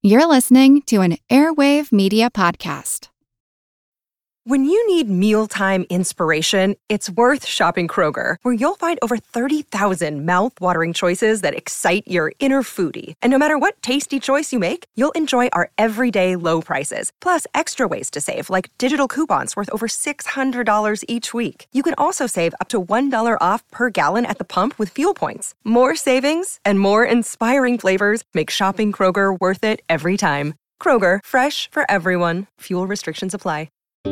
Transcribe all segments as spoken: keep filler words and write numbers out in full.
You're listening to an Airwave Media Podcast. When you need mealtime inspiration, it's worth shopping Kroger, where you'll find over thirty thousand mouth-watering choices that excite your inner foodie. And no matter what tasty choice you make, you'll enjoy our everyday low prices, plus extra ways to save, like digital coupons worth over six hundred dollars each week. You can also save up to one dollar off per gallon at the pump with fuel points. More savings and more inspiring flavors make shopping Kroger worth it every time. Kroger, fresh for everyone. Fuel restrictions apply.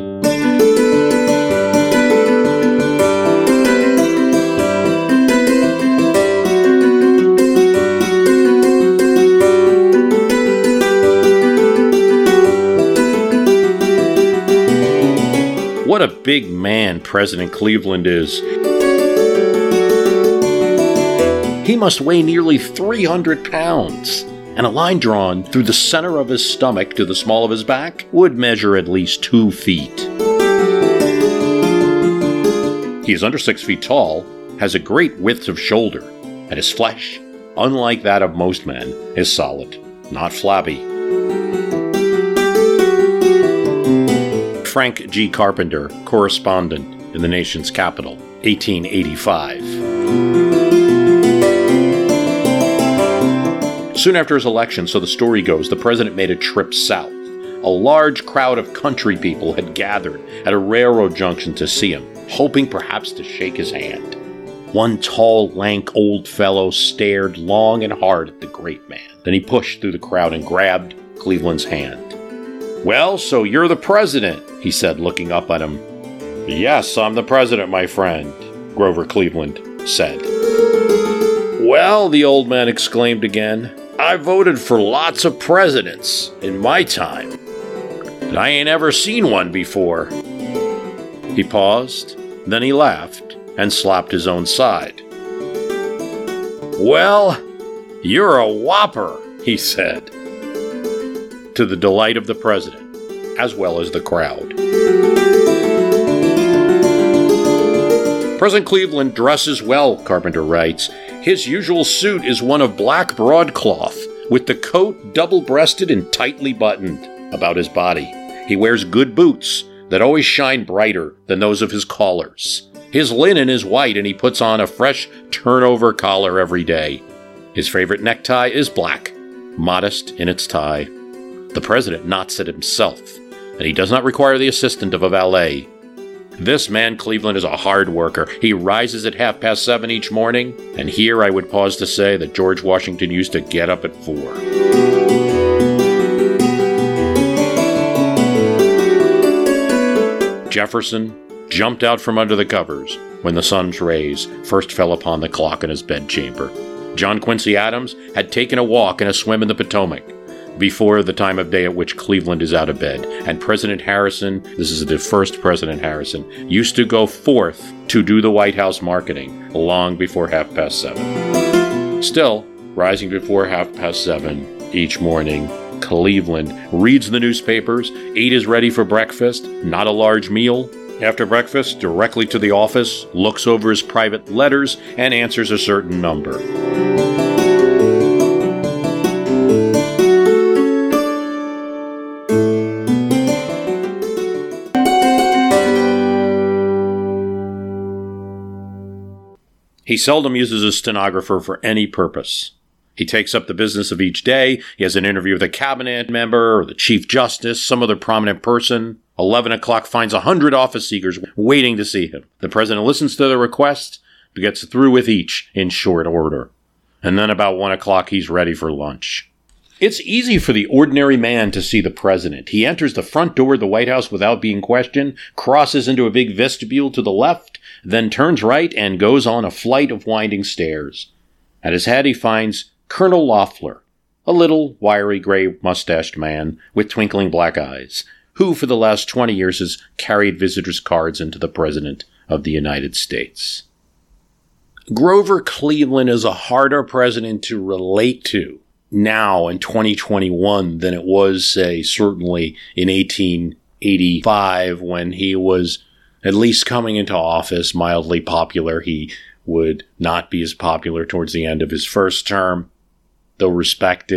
What a big man President Cleveland is. He must weigh nearly three hundred pounds, and a line drawn through the center of his stomach to the small of his back would measure at least two feet. He is under six feet tall, has a great width of shoulder, and his flesh, unlike that of most men, is solid, not flabby. Frank G. Carpenter, correspondent in the nation's capital, eighteen eighty-five. Soon after his election, so the story goes, the president made a trip south. A large crowd of country people had gathered at a railroad junction to see him, hoping perhaps to shake his hand. One tall, lank old fellow stared long and hard at the great man. Then he pushed through the crowd and grabbed Cleveland's hand. "Well, so you're the president," he said, looking up at him. "Yes, I'm the president, my friend," Grover Cleveland said. "Well," the old man exclaimed again, "I voted for lots of presidents in my time, and I ain't ever seen one before." He paused, then he laughed and slapped his own side. "Well, you're a whopper," he said, to the delight of the president, as well as the crowd. President Cleveland dresses well, Carpenter writes. His usual suit is one of black broadcloth, with the coat double-breasted and tightly buttoned about his body. He wears good boots that always shine brighter than those of his callers. His linen is white, and he puts on a fresh turnover collar every day. His favorite necktie is black, modest in its tie. The president knots it himself, and he does not require the assistance of a valet. This man, Cleveland, is a hard worker. He rises at half past seven each morning, and here I would pause to say that George Washington used to get up at four. Jefferson jumped out from under the covers when the sun's rays first fell upon the clock in his bedchamber. John Quincy Adams had taken a walk and a swim in the Potomac before the time of day at which Cleveland is out of bed. And President Harrison, this is the first President Harrison, used to go forth to do the White House marketing long before half past seven. Still, rising before half past seven each morning, Cleveland reads the newspapers, eight is ready for breakfast, not a large meal. After breakfast, directly to the office, looks over his private letters, and answers a certain number. He seldom uses a stenographer for any purpose. He takes up the business of each day. He has an interview with a cabinet member or the chief justice, some other prominent person. Eleven o'clock finds a hundred office seekers waiting to see him. The president listens to their requests, but gets through with each in short order. And then about one o'clock, he's ready for lunch. It's easy for the ordinary man to see the president. He enters the front door of the White House without being questioned, crosses into a big vestibule to the left, then turns right and goes on a flight of winding stairs. At his head he finds Colonel Loeffler, a little, wiry, gray-mustached man with twinkling black eyes, who for the last twenty years has carried visitors' cards into the President of the United States. Grover Cleveland is a harder president to relate to now in twenty twenty-one than it was, say, certainly in eighteen eighty-five when he was at least coming into office, mildly popular. He would not be as popular towards the end of his first term, though respected.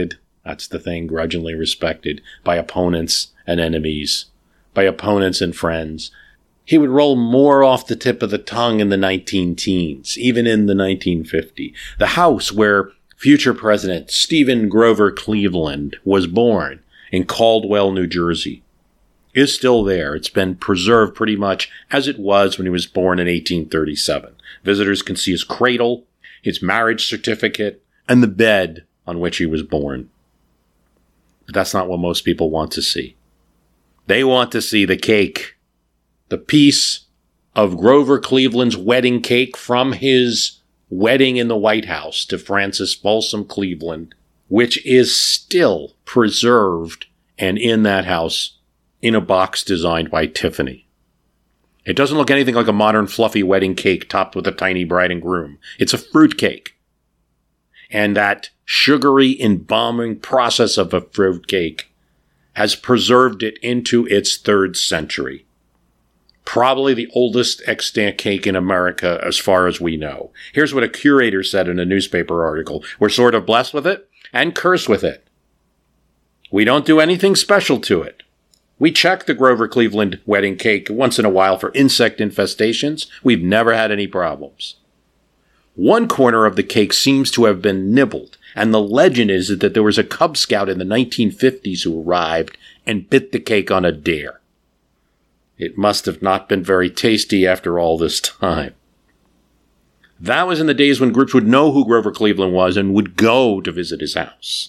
That's the thing, grudgingly respected by opponents and enemies, by opponents and friends. He would roll more off the tip of the tongue in the nineteen teens, even in the nineteen fifty. The house where future President Stephen Grover Cleveland was born in Caldwell, New Jersey, is still there. It's been preserved pretty much as it was when he was born in eighteen thirty-seven. Visitors can see his cradle, his marriage certificate, and the bed on which he was born. But that's not what most people want to see. They want to see the cake, the piece of Grover Cleveland's wedding cake from his wedding in the White House to Frances Folsom Cleveland, which is still preserved and in that house in a box designed by Tiffany. It doesn't look anything like a modern fluffy wedding cake topped with a tiny bride and groom. It's a fruit cake. And that sugary embalming process of a fruit cake has preserved it into its third century. Probably the oldest extant cake in America as far as we know. Here's what a curator said in a newspaper article. We're sort of blessed with it and cursed with it. We don't do anything special to it. We check the Grover Cleveland wedding cake once in a while for insect infestations. We've never had any problems. One corner of the cake seems to have been nibbled, and the legend is that there was a Cub Scout in the nineteen fifties who arrived and bit the cake on a dare. It must have not been very tasty after all this time. That was in the days when groups would know who Grover Cleveland was and would go to visit his house.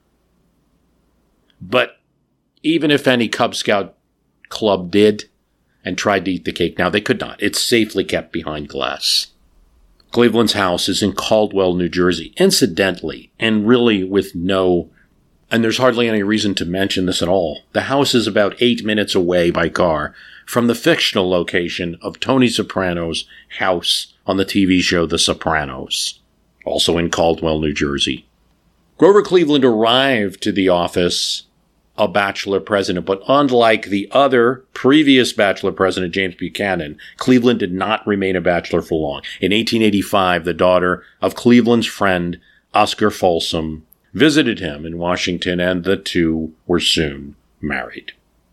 But even if any Cub Scout club did and tried to eat the cake, now they could not. It's safely kept behind glass. Cleveland's house is in Caldwell, New Jersey, incidentally, and really with no, and there's hardly any reason to mention this at all. The house is about eight minutes away by car from the fictional location of Tony Soprano's house on the T V show The Sopranos, also in Caldwell, New Jersey. Grover Cleveland arrived to the office a bachelor president, but unlike the other previous bachelor president, James Buchanan, Cleveland did not remain a bachelor for long. In eighteen eighty-five, the daughter of Cleveland's friend, Oscar Folsom, visited him in Washington, and the two were soon married.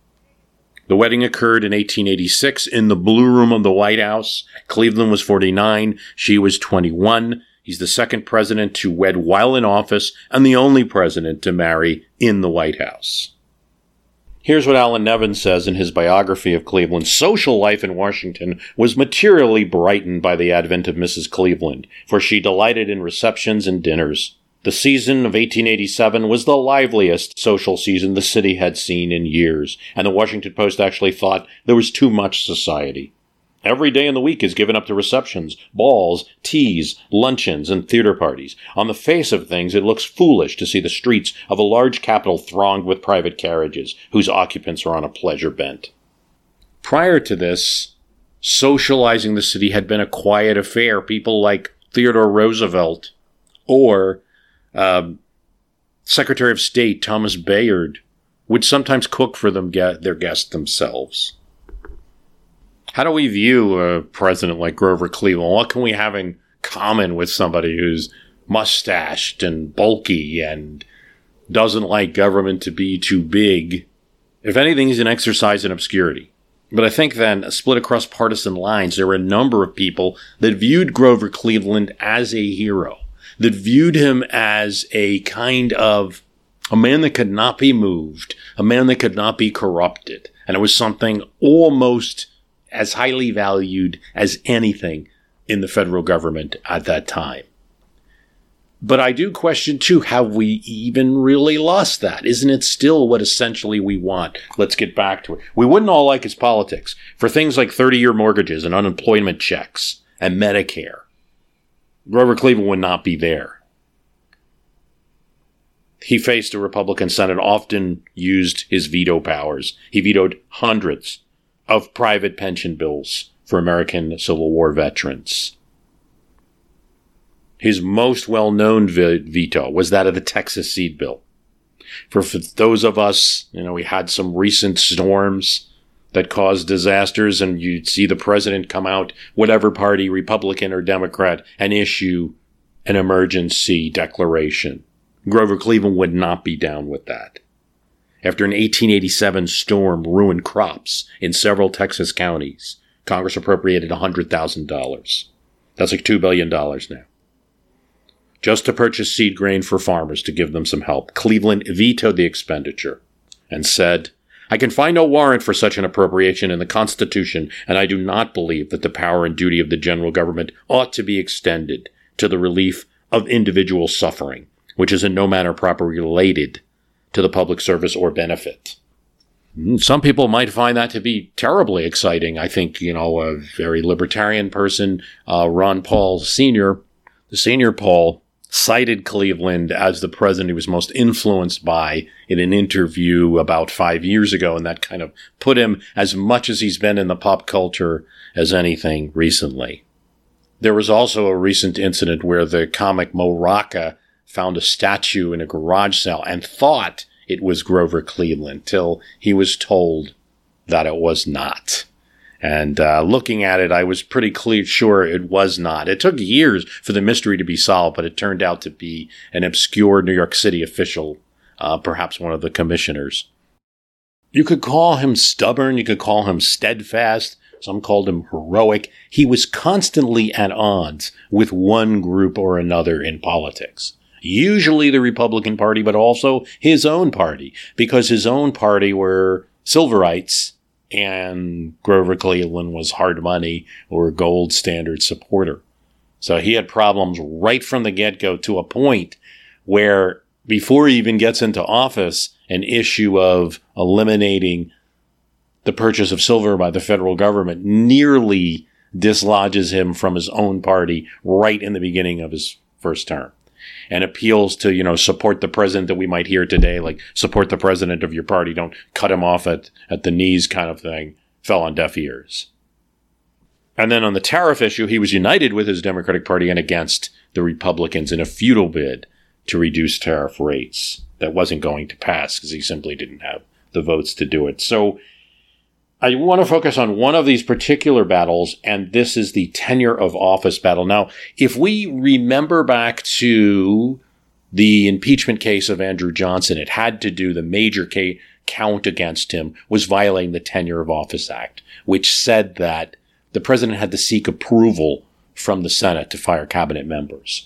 The wedding occurred in eighteen eighty-six in the Blue Room of the White House. Cleveland was forty-nine, she was twenty-one. He's the second president to wed while in office and the only president to marry in the White House. Here's what Alan Nevin says in his biography of Cleveland. Social life in Washington was materially brightened by the advent of Missus Cleveland, for she delighted in receptions and dinners. The season of eighteen eighty-seven was the liveliest social season the city had seen in years, and the Washington Post actually thought there was too much society. Every day in the week is given up to receptions, balls, teas, luncheons, and theater parties. On the face of things, it looks foolish to see the streets of a large capital thronged with private carriages, whose occupants are on a pleasure bent. Prior to this, socializing the city had been a quiet affair. People like Theodore Roosevelt or uh, Secretary of State Thomas Bayard would sometimes cook for them their guests themselves. How do we view a president like Grover Cleveland? What can we have in common with somebody who's mustached and bulky and doesn't like government to be too big? If anything, he's an exercise in obscurity. But I think then, split across partisan lines, there were a number of people that viewed Grover Cleveland as a hero, that viewed him as a kind of a man that could not be moved, a man that could not be corrupted. And it was something almost as highly valued as anything in the federal government at that time. But I do question, too, have we even really lost that? Isn't it still what essentially we want? Let's get back to it. We wouldn't all like his politics for things like thirty-year mortgages and unemployment checks and Medicare. Grover Cleveland would not be there. He faced a Republican Senate, often used his veto powers. He vetoed hundreds of private pension bills for American Civil War veterans. His most well-known ve- veto was that of the Texas Seed Bill. For, for those of us, you know, we had some recent storms that caused disasters, and you'd see the president come out, whatever party, Republican or Democrat, and issue an emergency declaration. Grover Cleveland would not be down with that. After an eighteen eighty-seven storm ruined crops in several Texas counties, Congress appropriated one hundred thousand dollars. That's like two billion dollars now. Just to purchase seed grain for farmers to give them some help. Cleveland vetoed the expenditure and said, I can find no warrant for such an appropriation in the Constitution, and I do not believe that the power and duty of the general government ought to be extended to the relief of individual suffering, which is in no manner properly related to the public service or benefit. Some people might find that to be terribly exciting. I think, you know, a very libertarian person, uh, Ron Paul Senior, the Senior Paul, cited Cleveland as the president he was most influenced by in an interview about five years ago, and that kind of put him as much as he's been in the pop culture as anything recently. There was also a recent incident where the comic Mo Rocca found a statue in a garage sale and thought it was Grover Cleveland till he was told that it was not. And uh, looking at it, I was pretty clear, sure it was not. It took years for the mystery to be solved, but it turned out to be an obscure New York City official, uh, perhaps one of the commissioners. You could call him stubborn. You could call him steadfast. Some called him heroic. He was constantly at odds with one group or another in politics. Usually the Republican Party, but also his own party, because his own party were Silverites, and Grover Cleveland was hard money or a gold standard supporter. So he had problems right from the get-go, to a point where before he even gets into office, an issue of eliminating the purchase of silver by the federal government nearly dislodges him from his own party right in the beginning of his first term. And appeals to, you know, support the president that we might hear today, like support the president of your party, don't cut him off at, at the knees kind of thing, fell on deaf ears. And then on the tariff issue, he was united with his Democratic Party and against the Republicans in a futile bid to reduce tariff rates that wasn't going to pass because he simply didn't have the votes to do it. So I want to focus on one of these particular battles, and this is the tenure of office battle. Now, if we remember back to the impeachment case of Andrew Johnson, it had to do, the major case, count against him was violating the Tenure of Office Act, which said that the president had to seek approval from the Senate to fire cabinet members.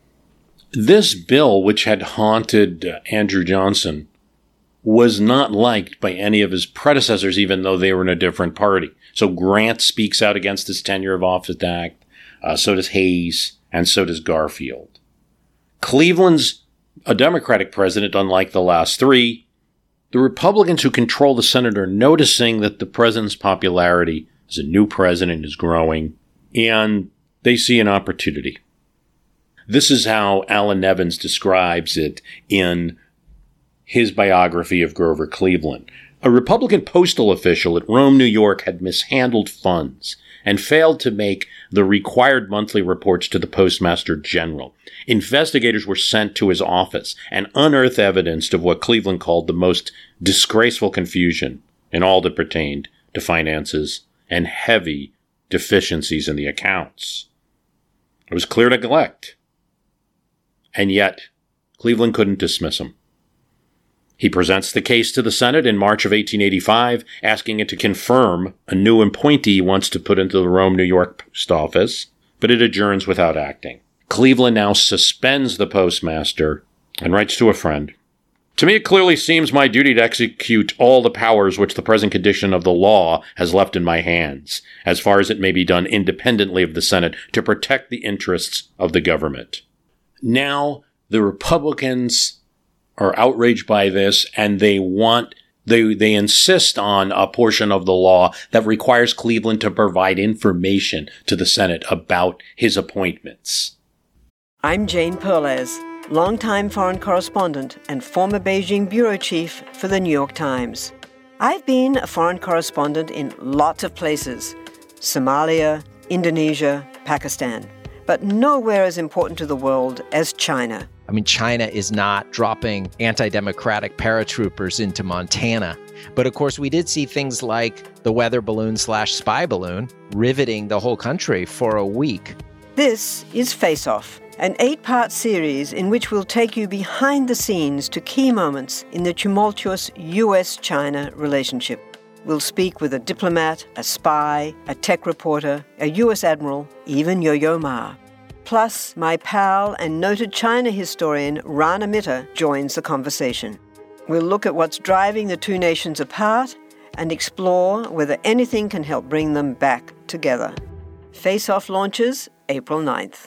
This bill, which had haunted uh, Andrew Johnson, was not liked by any of his predecessors, even though they were in a different party. So Grant speaks out against this Tenure of Office Act, uh, so does Hayes, and so does Garfield. Cleveland's a Democratic president, unlike the last three. The Republicans who control the Senate are noticing that the president's popularity as a new president is growing, and they see an opportunity. This is how Alan Nevins describes it in his biography of Grover Cleveland. A Republican postal official at Rome, New York, had mishandled funds and failed to make the required monthly reports to the Postmaster General. Investigators were sent to his office and unearthed evidence of what Cleveland called the most disgraceful confusion in all that pertained to finances and heavy deficiencies in the accounts. It was clear neglect. And yet, Cleveland couldn't dismiss him. He presents the case to the Senate in March of eighteen eighty-five, asking it to confirm a new appointee he wants to put into the Rome, New York post office, but it adjourns without acting. Cleveland now suspends the postmaster and writes to a friend, "To me it clearly seems my duty to execute all the powers which the present condition of the law has left in my hands, as far as it may be done independently of the Senate, to protect the interests of the government." Now the Republicans are outraged by this, and they want, they, they insist on a portion of the law that requires Cleveland to provide information to the Senate about his appointments. I'm Jane Perlez, longtime foreign correspondent and former Beijing bureau chief for the New York Times. I've been a foreign correspondent in lots of places: Somalia, Indonesia, Pakistan, but nowhere as important to the world as China. I mean, China is not dropping anti-democratic paratroopers into Montana. But of course, we did see things like the weather balloon slash spy balloon riveting the whole country for a week. This is Face Off, an eight-part series in which we'll take you behind the scenes to key moments in the tumultuous U S China relationship. We'll speak with a diplomat, a spy, a tech reporter, a U S admiral, even Yo-Yo Ma. Plus, my pal and noted China historian Rana Mitter joins the conversation. We'll look at what's driving the two nations apart and explore whether anything can help bring them back together. Face Off launches April ninth.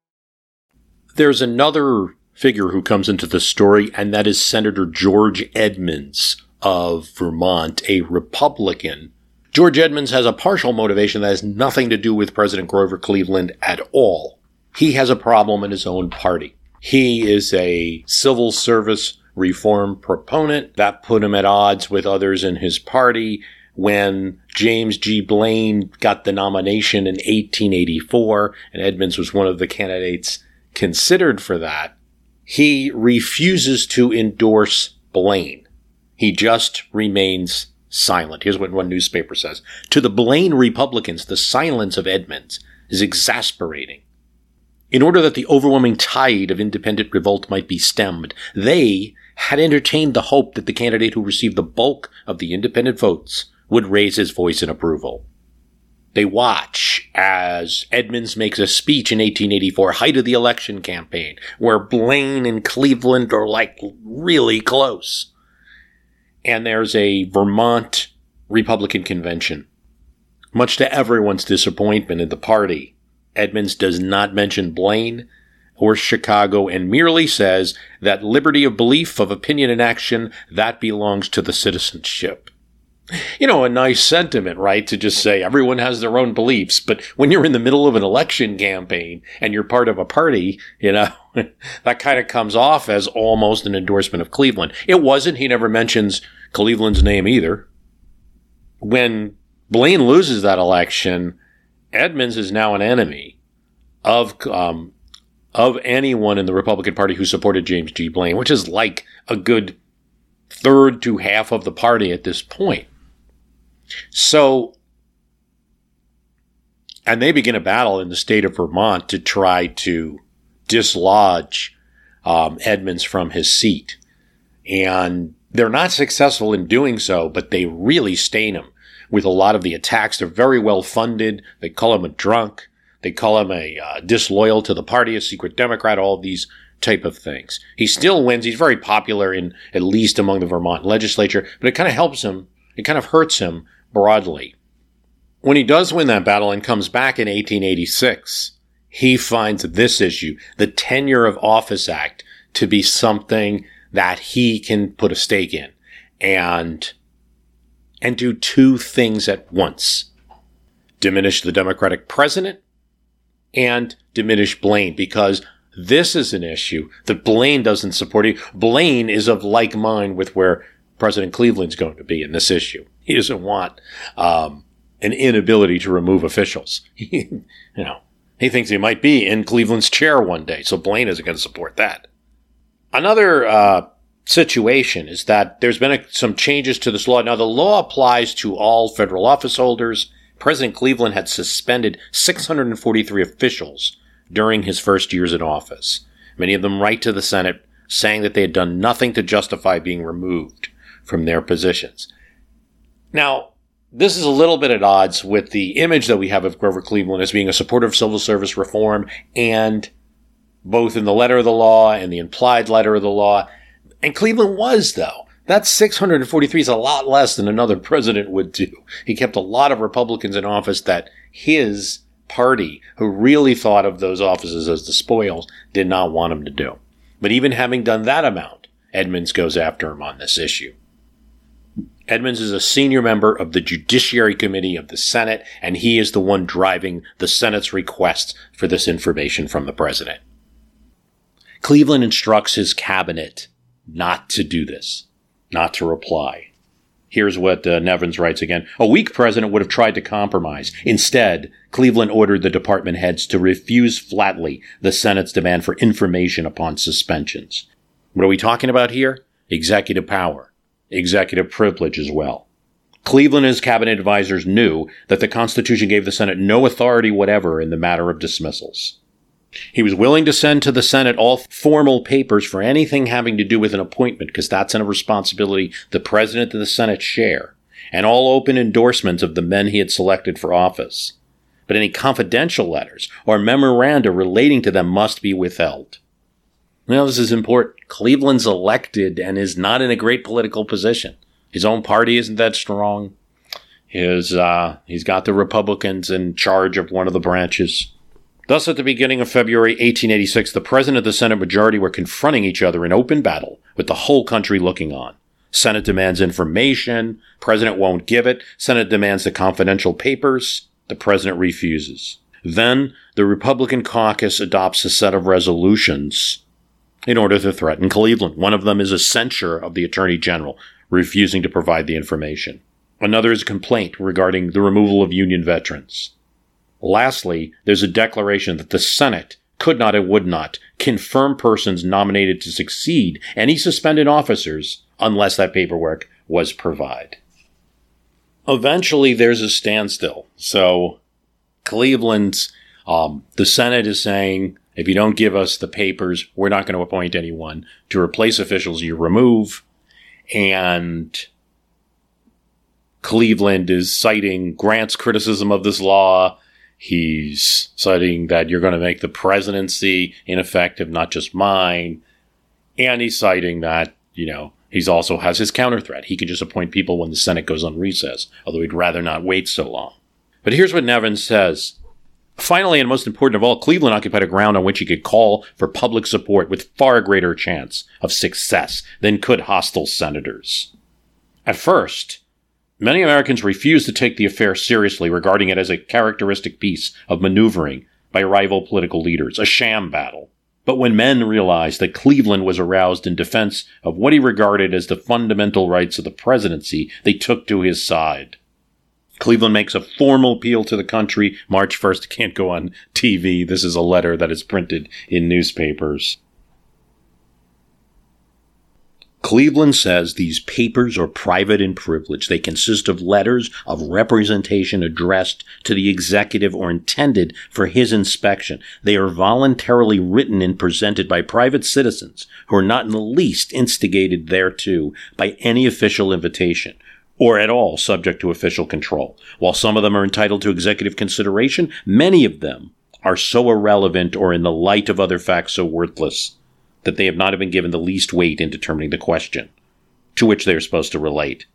There's another figure who comes into the story, and that is Senator George Edmunds of Vermont, a Republican. George Edmunds has a partial motivation that has nothing to do with President Grover Cleveland at all. He has a problem in his own party. He is a civil service reform proponent that put him at odds with others in his party. When James G. Blaine got the nomination in eighteen eighty-four, and Edmunds was one of the candidates considered for that, he refuses to endorse Blaine. He just remains silent. Here's what one newspaper says. To the Blaine Republicans, the silence of Edmunds is exasperating. In order that the overwhelming tide of independent revolt might be stemmed, they had entertained the hope that the candidate who received the bulk of the independent votes would raise his voice in approval. They watch as Edmunds makes a speech in eighteen eighty-four, height of the election campaign, where Blaine and Cleveland are like really close. And there's a Vermont Republican convention. Much to everyone's disappointment in the party, Edmunds does not mention Blaine or Chicago and merely says that liberty of belief, of opinion and action, that belongs to the citizenship. You know, a nice sentiment, right? To just say everyone has their own beliefs. But when you're in the middle of an election campaign and you're part of a party, you know, that kind of comes off as almost an endorsement of Cleveland. It wasn't. He never mentions Cleveland's name either. When Blaine loses that election, Edmunds is now an enemy of um, of anyone in the Republican Party who supported James G. Blaine, which is like a good third to half of the party at this point. So, and they begin a battle in the state of Vermont to try to dislodge um, Edmunds from his seat. And they're not successful in doing so, but they really stain him with a lot of the attacks. They're very well funded. They call him a drunk. They call him a uh, disloyal to the party, a secret Democrat, all of these type of things. He still wins. He's very popular in at least among the Vermont legislature, but it kind of helps him. It kind of hurts him broadly. When he does win that battle and comes back in eighteen eighty-six, he finds this issue, the Tenure of Office Act, to be something that he can put a stake in and, and do two things at once. Diminish the Democratic president and diminish Blaine, because this is an issue that Blaine doesn't support. Blaine is of like mind with where President Cleveland's going to be in this issue. He doesn't want um, an inability to remove officials. you know, he thinks he might be in Cleveland's chair one day, so Blaine isn't going to support that. Another uh, situation is that there's been a, some changes to this law. Now, the law applies to all federal office holders. President Cleveland had suspended six hundred forty-three officials during his first years in office. Many of them write to the Senate saying that they had done nothing to justify being removed from their positions. Now, this is a little bit at odds with the image that we have of Grover Cleveland as being a supporter of civil service reform, and both in the letter of the law and the implied letter of the law. And Cleveland was, though. That six hundred forty-three is a lot less than another president would do. He kept a lot of Republicans in office that his party, who really thought of those offices as the spoils, did not want him to do. But even having done that amount, Edmunds goes after him on this issue. Edmunds is a senior member of the Judiciary Committee of the Senate, and he is the one driving the Senate's requests for this information from the president. Cleveland instructs his cabinet not to do this, not to reply. Here's what uh, Nevins writes again. A weak president would have tried to compromise. Instead, Cleveland ordered the department heads to refuse flatly the Senate's demand for information upon suspensions. What are we talking about here? Executive power. Executive privilege as well. Cleveland and his cabinet advisors knew that the Constitution gave the Senate no authority whatever in the matter of dismissals. He was willing to send to the Senate all formal papers for anything having to do with an appointment, because that's a responsibility the president and the Senate share, and all open endorsements of the men he had selected for office. But any confidential letters or memoranda relating to them must be withheld. Now, this is important. Cleveland's elected and is not in a great political position. His own party isn't that strong. His, uh, he's got the Republicans in charge of one of the branches. Thus, at the beginning of February eighteen eighty-six, the president and the Senate majority were confronting each other in open battle, with the whole country looking on. Senate demands information. President won't give it. Senate demands the confidential papers. The president refuses. Then, the Republican caucus adopts a set of resolutions in order to threaten Cleveland. One of them is a censure of the Attorney General, refusing to provide the information. Another is a complaint regarding the removal of Union veterans. Lastly, there's a declaration that the Senate could not and would not confirm persons nominated to succeed any suspended officers unless that paperwork was provided. Eventually, there's a standstill. So, Cleveland's, um, the Senate is saying, if you don't give us the papers, we're not going to appoint anyone to replace officials you remove. And Cleveland is citing Grant's criticism of this law. He's citing that you're going to make the presidency ineffective, not just mine. And he's citing that, you know, he's also has his counter threat. He can just appoint people when the Senate goes on recess, although he'd rather not wait so long. But here's what Nevins says. Finally, and most important of all, Cleveland occupied a ground on which he could call for public support with far greater chance of success than could hostile senators. At first, many Americans refused to take the affair seriously, regarding it as a characteristic piece of maneuvering by rival political leaders, a sham battle. But when men realized that Cleveland was aroused in defense of what he regarded as the fundamental rights of the presidency, they took to his side. Cleveland makes a formal appeal to the country. March first, can't go on T V. This is a letter that is printed in newspapers. Cleveland says these papers are private and privileged. They consist of letters of representation addressed to the executive or intended for his inspection. They are voluntarily written and presented by private citizens who are not in the least instigated thereto by any official invitation, or at all subject to official control. While some of them are entitled to executive consideration, many of them are so irrelevant or in the light of other facts so worthless that they have not been given the least weight in determining the question to which they are supposed to relate.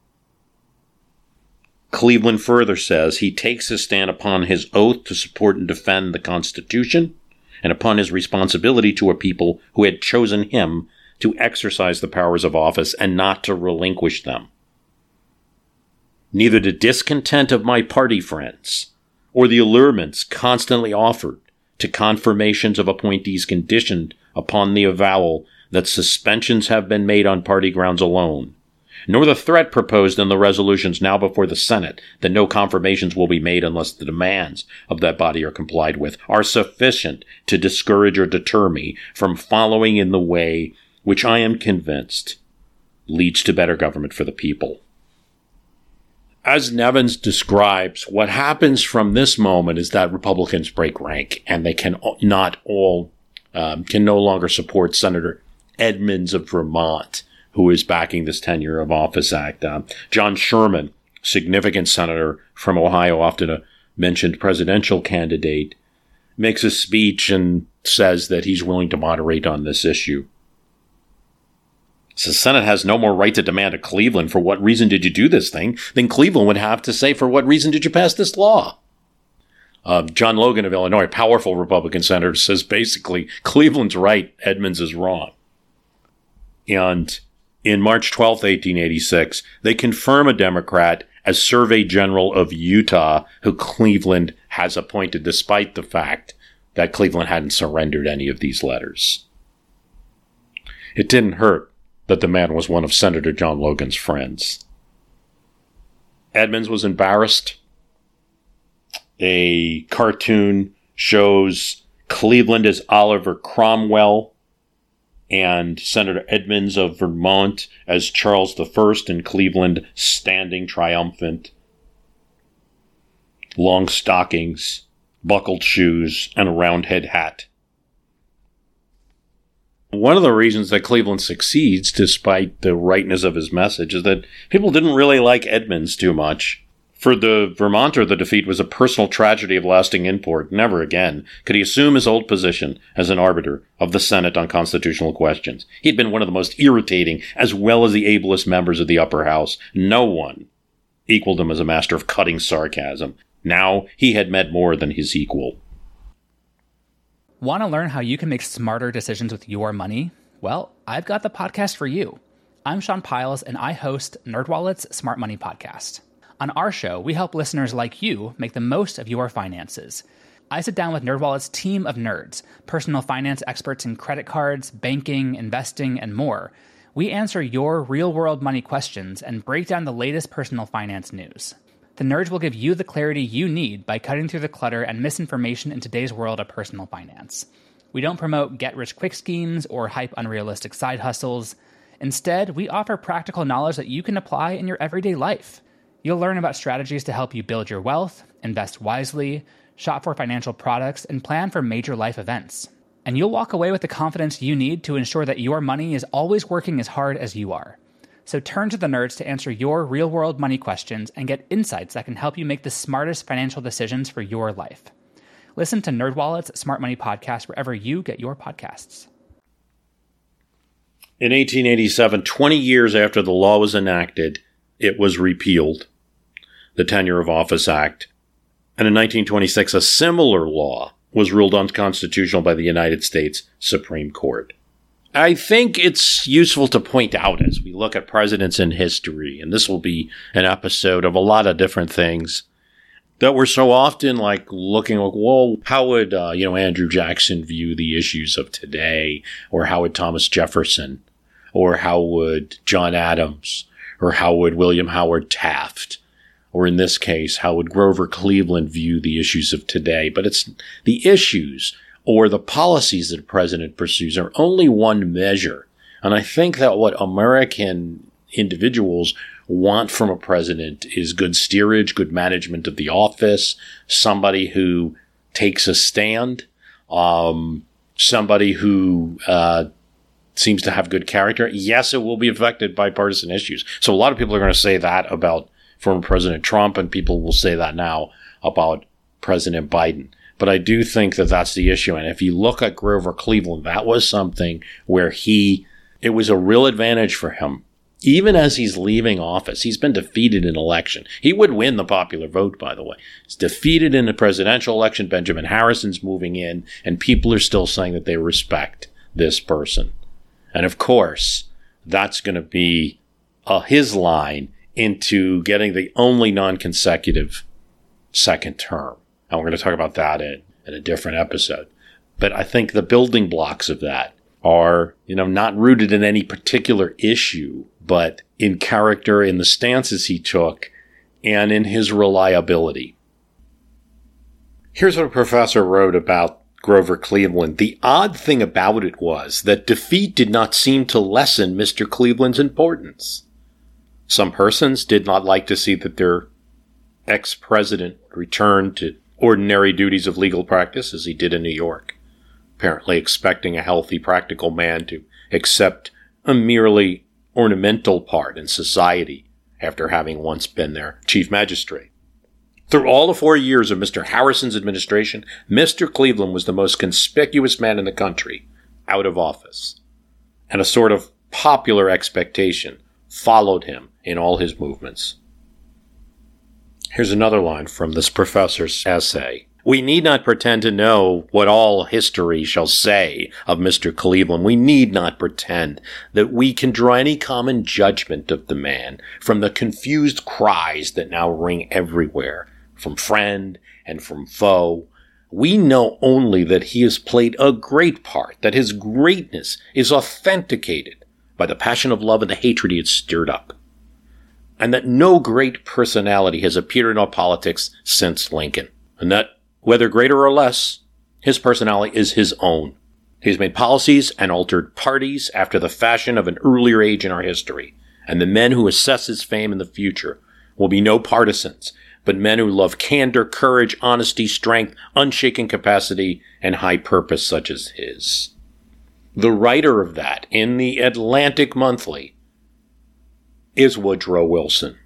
Cleveland further says he takes his stand upon his oath to support and defend the Constitution and upon his responsibility to a people who had chosen him to exercise the powers of office and not to relinquish them. Neither the discontent of my party friends or the allurements constantly offered to confirmations of appointees conditioned upon the avowal that suspensions have been made on party grounds alone, nor the threat proposed in the resolutions now before the Senate that no confirmations will be made unless the demands of that body are complied with, are sufficient to discourage or deter me from following in the way which I am convinced leads to better government for the people. As Nevins describes, what happens from this moment is that Republicans break rank, and they can not all, um, can no longer support Senator Edmunds of Vermont, who is backing this Tenure of Office Act. Uh, John Sherman, significant senator from Ohio, often a mentioned presidential candidate, makes a speech and says that he's willing to moderate on this issue. So the Senate has no more right to demand of Cleveland, for what reason did you do this thing, than Cleveland would have to say, for what reason did you pass this law? Uh, John Logan of Illinois, a powerful Republican senator, says basically, Cleveland's right, Edmunds is wrong. And in March twelfth, eighteen eighty-six, they confirm a Democrat as Survey General of Utah, who Cleveland has appointed, despite the fact that Cleveland hadn't surrendered any of these letters. It didn't hurt that the man was one of Senator John Logan's friends. Edmunds was embarrassed. A cartoon shows Cleveland as Oliver Cromwell and Senator Edmunds of Vermont as Charles the First, and Cleveland standing triumphant. Long stockings, buckled shoes, and a round head hat. One of the reasons that Cleveland succeeds, despite the rightness of his message, is that people didn't really like Edmunds too much. For the Vermonter, the defeat was a personal tragedy of lasting import. Never again could he assume his old position as an arbiter of the Senate on constitutional questions. He'd been one of the most irritating as well as the ablest members of the upper house. No one equaled him as a master of cutting sarcasm. Now he had met more than his equal. Want to learn how you can make smarter decisions with your money? Well, I've got the podcast for you. I'm Sean Piles, and I host NerdWallet's Smart Money Podcast. On our show, we help listeners like you make the most of your finances. I sit down with NerdWallet's team of nerds, personal finance experts in credit cards, banking, investing, and more. We answer your real-world money questions and break down the latest personal finance news. The nerds will give you the clarity you need by cutting through the clutter and misinformation in today's world of personal finance. We don't promote get-rich-quick schemes or hype unrealistic side hustles. Instead, we offer practical knowledge that you can apply in your everyday life. You'll learn about strategies to help you build your wealth, invest wisely, shop for financial products, and plan for major life events. And you'll walk away with the confidence you need to ensure that your money is always working as hard as you are. So turn to the nerds to answer your real-world money questions and get insights that can help you make the smartest financial decisions for your life. Listen to NerdWallet's Smart Money Podcast wherever you get your podcasts. In eighteen eighty-seven, twenty years after the law was enacted, it was repealed, the Tenure of Office Act. And in nineteen twenty-six, a similar law was ruled unconstitutional by the United States Supreme Court. I think it's useful to point out as we look at presidents in history, and this will be an episode of a lot of different things, that we're so often like looking like, well, how would, uh, you know, Andrew Jackson view the issues of today? Or how would Thomas Jefferson? Or how would John Adams? Or how would William Howard Taft? Or in this case, how would Grover Cleveland view the issues of today? But it's the issues or the policies that a president pursues are only one measure. And I think that what American individuals want from a president is good steerage, good management of the office, somebody who takes a stand, um, somebody who uh, seems to have good character. Yes, it will be affected by partisan issues. So a lot of people are going to say that about former President Trump, and people will say that now about President Biden. But I do think that that's the issue. And if you look at Grover Cleveland, that was something where he, it was a real advantage for him. Even as he's leaving office, he's been defeated in election. He would win the popular vote, by the way. He's defeated in the presidential election. Benjamin Harrison's moving in, and people are still saying that they respect this person. And of course, that's going to be uh, his line into getting the only non-consecutive second term. And we're going to talk about that in, in a different episode. But I think the building blocks of that are, you know, not rooted in any particular issue, but in character, in the stances he took, and in his reliability. Here's what a professor wrote about Grover Cleveland. The odd thing about it was that defeat did not seem to lessen Mister Cleveland's importance. Some persons did not like to see that their ex-president returned to ordinary duties of legal practice, as he did in New York, apparently expecting a healthy, practical man to accept a merely ornamental part in society after having once been their chief magistrate. Through all the four years of Mister Harrison's administration, Mister Cleveland was the most conspicuous man in the country out of office, and a sort of popular expectation followed him in all his movements. Here's another line from this professor's essay. We need not pretend to know what all history shall say of Mister Cleveland. We need not pretend that we can draw any common judgment of the man from the confused cries that now ring everywhere, from friend and from foe. We know only that he has played a great part, that his greatness is authenticated by the passion of love and the hatred he had stirred up, and that no great personality has appeared in our politics since Lincoln, and that, whether greater or less, his personality is his own. He's made policies and altered parties after the fashion of an earlier age in our history, and the men who assess his fame in the future will be no partisans, but men who love candor, courage, honesty, strength, unshaken capacity, and high purpose such as his. The writer of that in the Atlantic Monthly is Woodrow Wilson.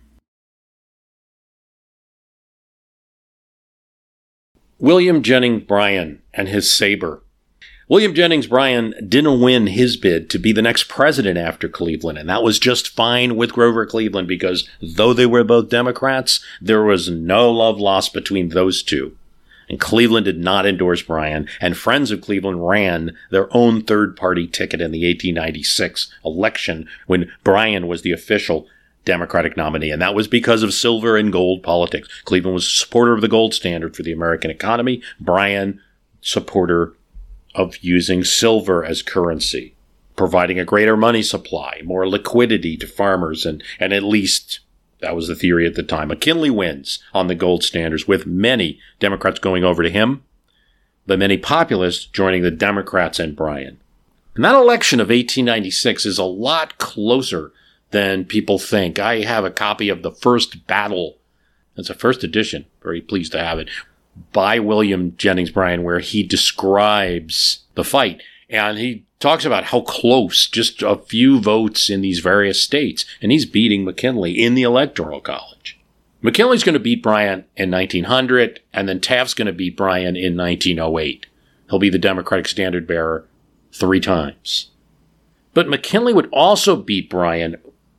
William Jennings Bryan and his saber. William Jennings Bryan didn't win his bid to be the next president after Cleveland, and that was just fine with Grover Cleveland because though they were both Democrats, there was no love lost between those two. And Cleveland did not endorse Bryan, and friends of Cleveland ran their own third-party ticket in the eighteen ninety-six election when Bryan was the official Democratic nominee, and that was because of silver and gold politics. Cleveland was a supporter of the gold standard for the American economy. Bryan, supporter of using silver as currency, providing a greater money supply, more liquidity to farmers, and, and at least that was the theory at the time. McKinley wins on the gold standards, with many Democrats going over to him, but many populists joining the Democrats and Bryan. And that election of eighteen ninety-six is a lot closer than people think. I have a copy of the first battle. It's a first edition. Very pleased to have it. By William Jennings Bryan, where he describes the fight. And he talks about how close, just a few votes in these various states. And he's beating McKinley in the Electoral College. McKinley's going to beat Bryan in nineteen hundred, and then Taft's going to beat Bryan in nineteen oh eight. He'll be the Democratic standard bearer three times. But McKinley would also beat Bryan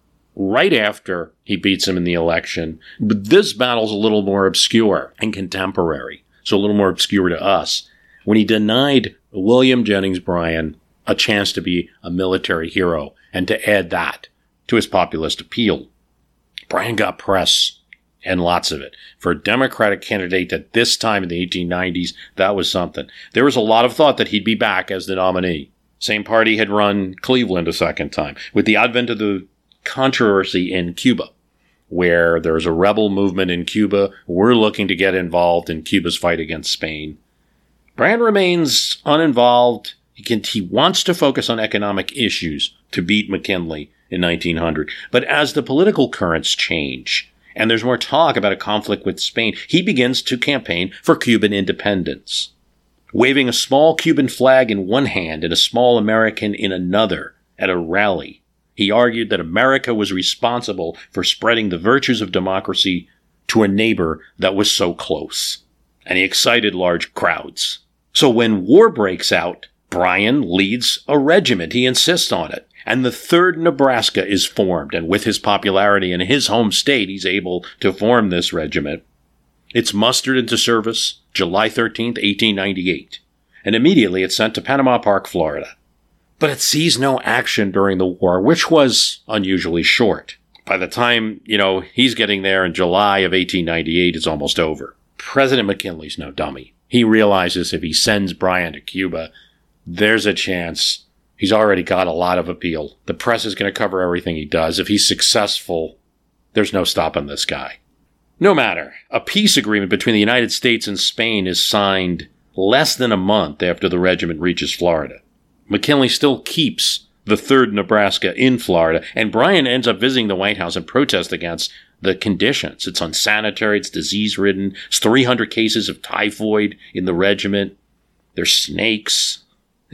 right after he beats him in the election. But this battle's a little more obscure and contemporary, so a little more obscure to us, when he denied William Jennings Bryan a chance to be a military hero and to add that to his populist appeal. Bryan got press, and lots of it. For a Democratic candidate at this time in the eighteen nineties, that was something. There was a lot of thought that he'd be back as the nominee. Same party had run Cleveland a second time. With the advent of the controversy in Cuba, where there's a rebel movement in Cuba, we're looking to get involved in Cuba's fight against Spain. Bryan remains uninvolved. He, can, he wants to focus on economic issues to beat McKinley in nineteen hundred. But as the political currents change, and there's more talk about a conflict with Spain, he begins to campaign for Cuban independence. Waving a small Cuban flag in one hand and a small American in another at a rally, he argued that America was responsible for spreading the virtues of democracy to a neighbor that was so close. And he excited large crowds. So when war breaks out, Bryan leads a regiment. He insists on it. And the third Nebraska is formed. And with his popularity in his home state, he's able to form this regiment. It's mustered into service July thirteenth, eighteen ninety-eight. And immediately it's sent to Panama Park, Florida. But it sees no action during the war, which was unusually short. By the time, you know, he's getting there in July of eighteen ninety-eight, it's almost over. President McKinley's no dummy. He realizes if he sends Bryan to Cuba, there's a chance he's already got a lot of appeal. The press is going to cover everything he does. If he's successful, there's no stopping this guy. No matter, a peace agreement between the United States and Spain is signed less than a month after the regiment reaches Florida. McKinley still keeps the third Nebraska in Florida, and Bryan ends up visiting the White House and protests against the conditions. It's unsanitary, it's disease-ridden, it's three hundred cases of typhoid in the regiment, there's snakes.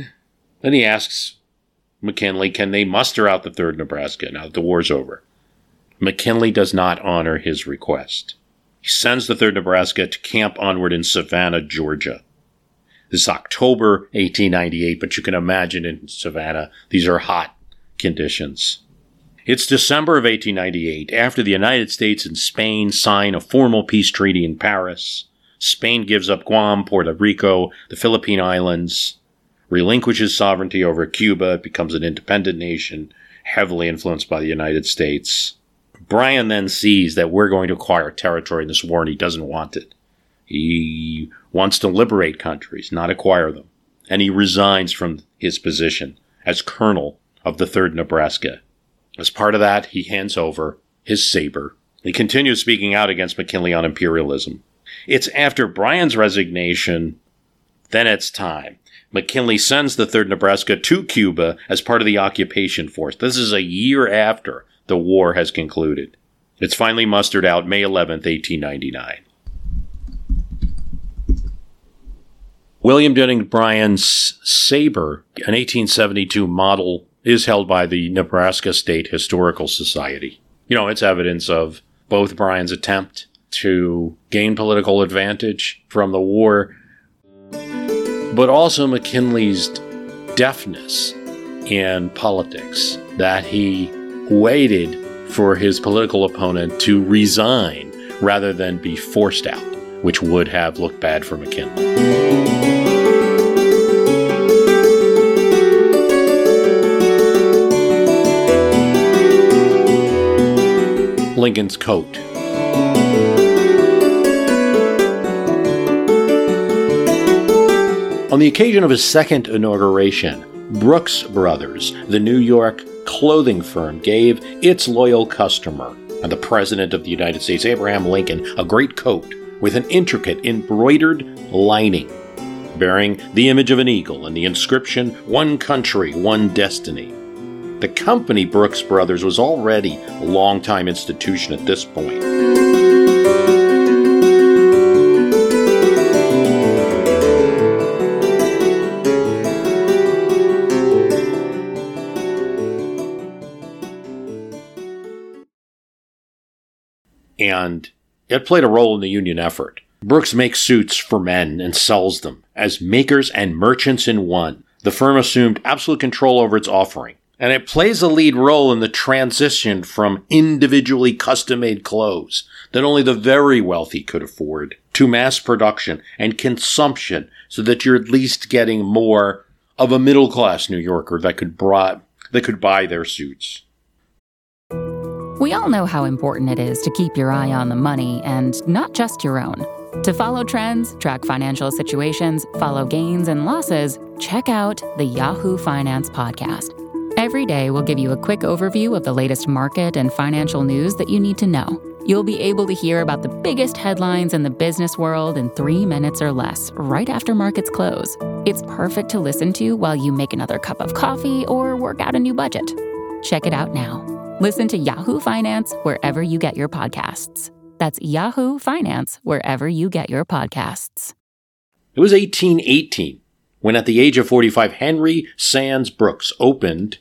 Then he asks McKinley, can they muster out the third Nebraska now that the war's over? McKinley does not honor his request. He sends the third Nebraska to Camp Onward in Savannah, Georgia. This is October eighteen ninety-eight, but you can imagine in Savannah, these are hot conditions. It's December of eighteen ninety-eight, after the United States and Spain sign a formal peace treaty in Paris. Spain gives up Guam, Puerto Rico, the Philippine Islands, relinquishes sovereignty over Cuba, becomes an independent nation, heavily influenced by the United States. Bryan then sees that we're going to acquire territory in this war, and he doesn't want it. He wants to liberate countries, not acquire them. And he resigns from his position as colonel of the third Nebraska. As part of that, he hands over his saber. He continues speaking out against McKinley on imperialism. It's after Bryan's resignation, then it's time. McKinley sends the third Nebraska to Cuba as part of the occupation force. This is a year after the war has concluded. It's finally mustered out May eleventh, eighteen ninety-nine. William Jennings Bryan's Sabre, an eighteen seventy-two model, is held by the Nebraska State Historical Society. You know, it's evidence of both Bryan's attempt to gain political advantage from the war, but also McKinley's deafness in politics, that he waited for his political opponent to resign rather than be forced out, which would have looked bad for McKinley. Lincoln's coat. On the occasion of his second inauguration, Brooks Brothers, the New York clothing firm, gave its loyal customer and the President of the United States, Abraham Lincoln, a great coat with an intricate embroidered lining bearing the image of an eagle and the inscription, "One Country, One Destiny." The company Brooks Brothers was already a long-time institution at this point. And it played a role in the Union effort. Brooks makes suits for men and sells them as makers and merchants in one. The firm assumed absolute control over its offering, and it plays a lead role in the transition from individually custom-made clothes that only the very wealthy could afford to mass production and consumption, so that you're at least getting more of a middle-class New Yorker that could, bra- that could buy their suits. We all know how important it is to keep your eye on the money, and not just your own. To follow trends, track financial situations, follow gains and losses, check out the Yahoo Finance podcast. Every day, we'll give you a quick overview of the latest market and financial news that you need to know. You'll be able to hear about the biggest headlines in the business world in three minutes or less, right after markets close. It's perfect to listen to while you make another cup of coffee or work out a new budget. Check it out now. Listen to Yahoo Finance wherever you get your podcasts. That's Yahoo Finance wherever you get your podcasts. It was eighteen eighteen when, at the age of forty-five, Henry Sands Brooks opened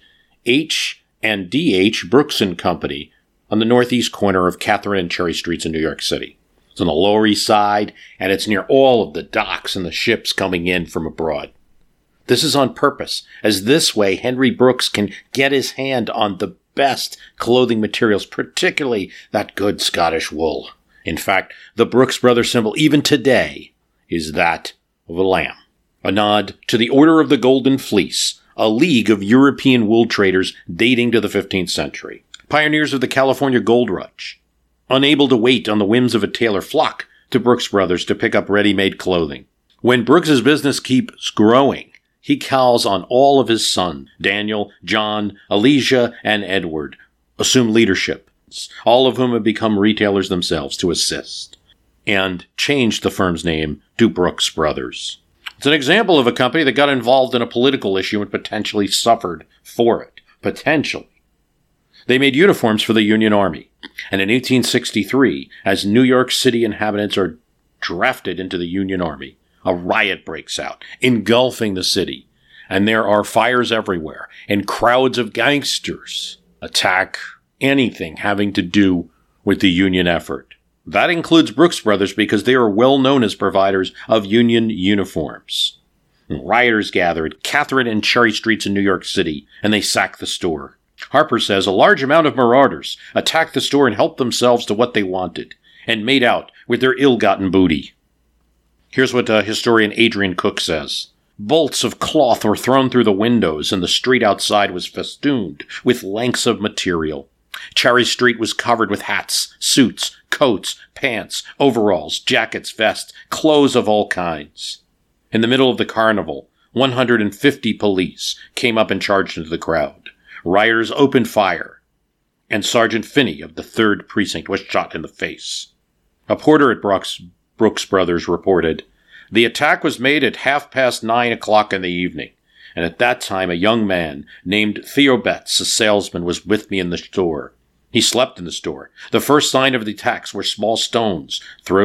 H and D H Brooks and Company on the northeast corner of Catherine and Cherry Streets in New York City. It's on the Lower East Side, and it's near all of the docks and the ships coming in from abroad. This is on purpose, as this way Henry Brooks can get his hand on the best clothing materials, particularly that good Scottish wool. In fact, the Brooks Brothers symbol, even today, is that of a lamb, a nod to the Order of the Golden Fleece, a league of European wool traders dating to the fifteenth century. Pioneers of the California gold rush, unable to wait on the whims of a tailor, flock to Brooks Brothers to pick up ready-made clothing. When Brooks's business keeps growing, he calls on all of his sons, Daniel, John, Elijah, and Edward, assume leadership, all of whom have become retailers themselves, to assist, and changed the firm's name to Brooks Brothers. It's an example of a company that got involved in a political issue and potentially suffered for it. Potentially. They made uniforms for the Union Army, and in eighteen sixty-three, as New York City inhabitants are drafted into the Union Army, a riot breaks out, engulfing the city, and there are fires everywhere, and crowds of gangsters attack anything having to do with the Union effort. That includes Brooks Brothers because they are well known as providers of Union uniforms. Rioters gather at Catherine and Cherry Streets in New York City, and they sack the store. Harper says a large amount of marauders attacked the store and helped themselves to what they wanted, and made out with their ill-gotten booty. Here's what uh, historian Adrian Cook says. Bolts of cloth were thrown through the windows, and the street outside was festooned with lengths of material. Cherry Street was covered with hats, suits, coats, pants, overalls, jackets, vests, clothes of all kinds. In the middle of the carnival, one hundred fifty police came up and charged into the crowd. Rioters opened fire, and Sergeant Finney of the third Precinct was shot in the face. A porter at Brooks, Brooks Brothers reported, "The attack was made at half past nine o'clock in the evening, and at that time a young man named Theo Betts, a salesman, was with me in the store. He slept in the store. The first sign of the attacks were small stones thrown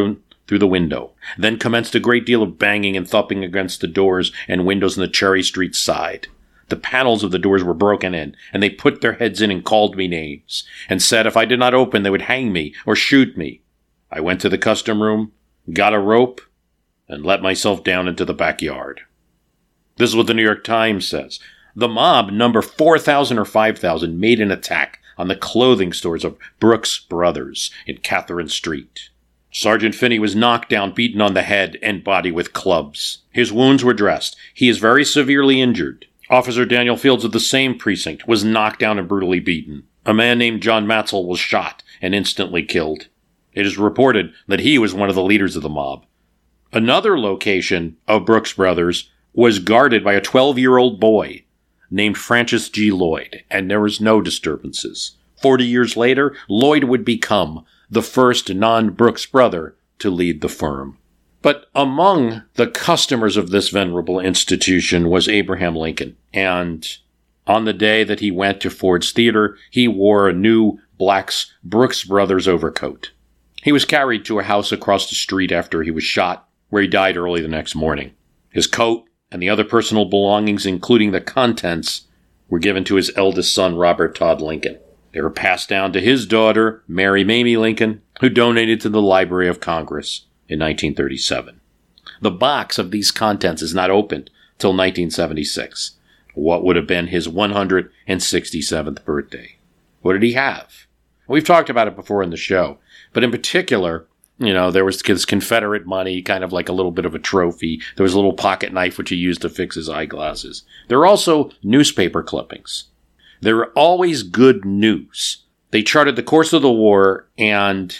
through the window. Then commenced a great deal of banging and thumping against the doors and windows on the Cherry Street side. The panels of the doors were broken in, and they put their heads in and called me names, and said if I did not open, they would hang me or shoot me. I went to the custom room, got a rope, and let myself down into the backyard. This is what the New York Times says. The mob, number four thousand or five thousand, made an attack on the clothing stores of Brooks Brothers in Catherine Street. Sergeant Finney was knocked down, beaten on the head and body with clubs. His wounds were dressed. He is very severely injured. Officer Daniel Fields of the same precinct was knocked down and brutally beaten. A man named John Matzel was shot and instantly killed. It is reported that he was one of the leaders of the mob. Another location of Brooks Brothers was guarded by a twelve-year-old boy named Francis G. Lloyd, and there was no disturbances. Forty years later, Lloyd would become the first non-Brooks brother to lead the firm. But among the customers of this venerable institution was Abraham Lincoln, and on the day that he went to Ford's Theater, he wore a new black Brooks Brothers overcoat. He was carried to a house across the street after he was shot, where he died early the next morning. His coat and the other personal belongings, including the contents, were given to his eldest son, Robert Todd Lincoln. They were passed down to his daughter, Mary Mamie Lincoln, who donated to the Library of Congress in nineteen thirty-seven. The box of these contents is not opened till nineteen seventy-six, what would have been his one hundred sixty-seventh birthday. What did he have? We've talked about it before in the show, but in particular, you know, there was his Confederate money, kind of like a little bit of a trophy. There was a little pocket knife which he used to fix his eyeglasses. There were also newspaper clippings. There were always good news. They charted the course of the war, and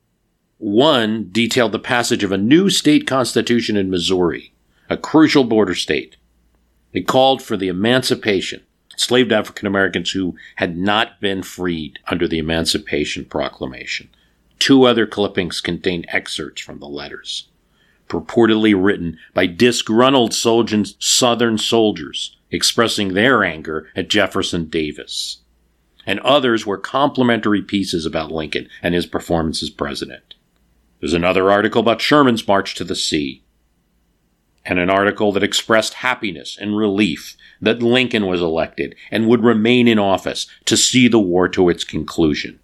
one detailed the passage of a new state constitution in Missouri, a crucial border state. It called for the emancipation of enslaved African Americans who had not been freed under the Emancipation Proclamation. Two other clippings contain excerpts from the letters, purportedly written by disgruntled Southern soldiers expressing their anger at Jefferson Davis. And others were complimentary pieces about Lincoln and his performance as president. There's another article about Sherman's march to the sea, and an article that expressed happiness and relief that Lincoln was elected and would remain in office to see the war to its conclusion.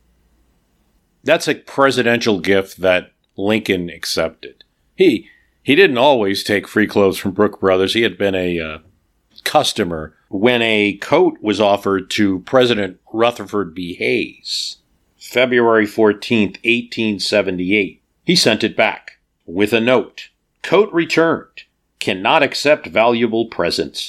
That's a presidential gift that Lincoln accepted. He he didn't always take free clothes from Brooks Brothers. He had been a uh, customer when a coat was offered to President Rutherford B. Hayes, February fourteenth, eighteen seventy-eight. He sent it back with a note. Coat returned. Cannot accept valuable presents.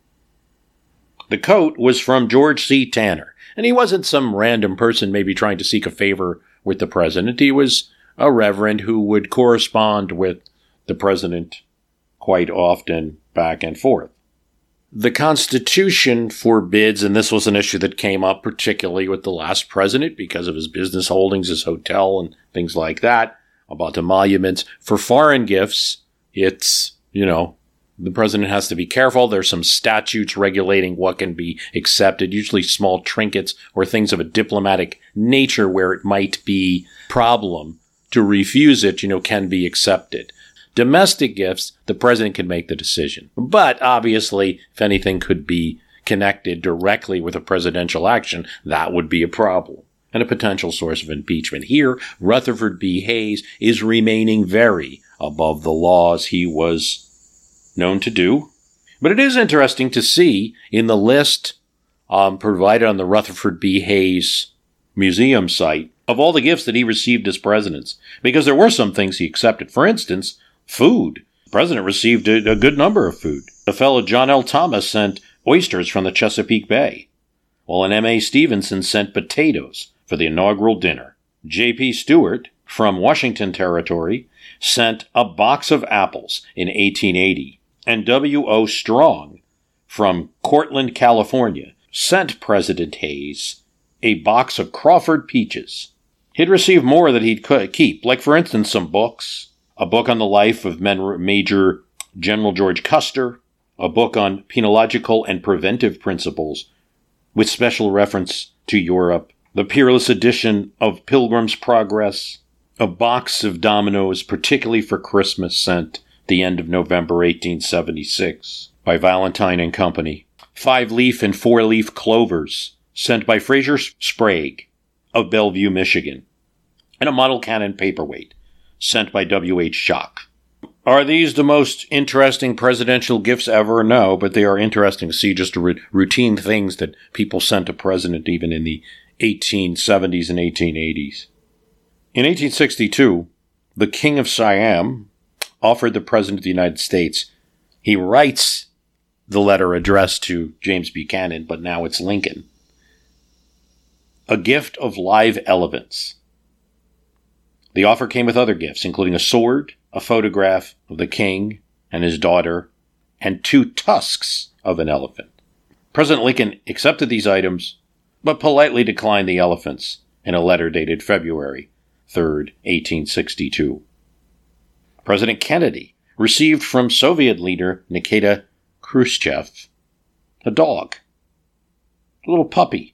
The coat was from George C. Tanner, and he wasn't some random person maybe trying to seek a favor with the president. He was a reverend who would correspond with the president quite often back and forth. The Constitution forbids, and this was an issue that came up particularly with the last president because of his business holdings, his hotel and things like that, about emoluments. For foreign gifts, it's, you know, the president has to be careful. There's some statutes regulating what can be accepted, usually small trinkets or things of a diplomatic nature where it might be a problem to refuse it, you know, can be accepted. Domestic gifts, the president can make the decision. But obviously, if anything could be connected directly with a presidential action, that would be a problem and a potential source of impeachment. Here, Rutherford B. Hayes is remaining very above the laws he was known to do. But it is interesting to see in the list um, provided on the Rutherford B. Hayes Museum site of all the gifts that he received as president, because there were some things he accepted. For instance, food. The president received a, a good number of food. The fellow John L. Thomas sent oysters from the Chesapeake Bay, while an M A Stevenson sent potatoes for the inaugural dinner. J P Stewart, from Washington Territory, sent a box of apples in eighteen eighty, and W O Strong, from Cortland, California, sent President Hayes a box of Crawford peaches. He'd receive more that he'd keep, like, for instance, some books, a book on the life of Major General George Custer, a book on penological and preventive principles, with special reference to Europe, the peerless edition of Pilgrim's Progress, a box of dominoes, particularly for Christmas, sent the end of November eighteen seventy-six by Valentine and Company. Five-leaf and four-leaf clovers sent by Fraser Sprague of Bellevue, Michigan. And a model cannon paperweight sent by W H Schock. Are these the most interesting presidential gifts ever? No, but they are interesting to see just r- routine things that people sent a president even in the eighteen seventies and eighteen eighties. In eighteen sixty-two, the King of Siam offered the President of the United States. He writes the letter addressed to James Buchanan, but now it's Lincoln. A gift of live elephants. The offer came with other gifts, including a sword, a photograph of the king and his daughter, and two tusks of an elephant. President Lincoln accepted these items, but politely declined the elephants in a letter dated February third, eighteen sixty-two. President Kennedy received from Soviet leader Nikita Khrushchev a dog, a little puppy,